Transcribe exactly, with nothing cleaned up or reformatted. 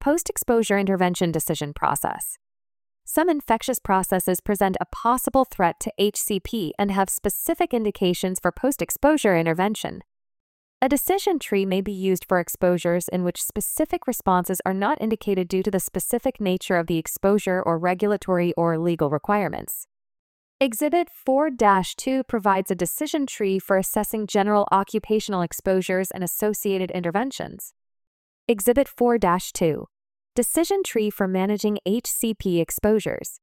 Post-exposure intervention decision process. Some infectious processes present a possible threat to H C P and have specific indications for post-exposure intervention. A decision tree may be used for exposures in which specific responses are not indicated due to the specific nature of the exposure or regulatory or legal requirements. Exhibit four dash two provides a decision tree for assessing general occupational exposures and associated interventions. Exhibit four dash two. Decision tree for managing H C P exposures.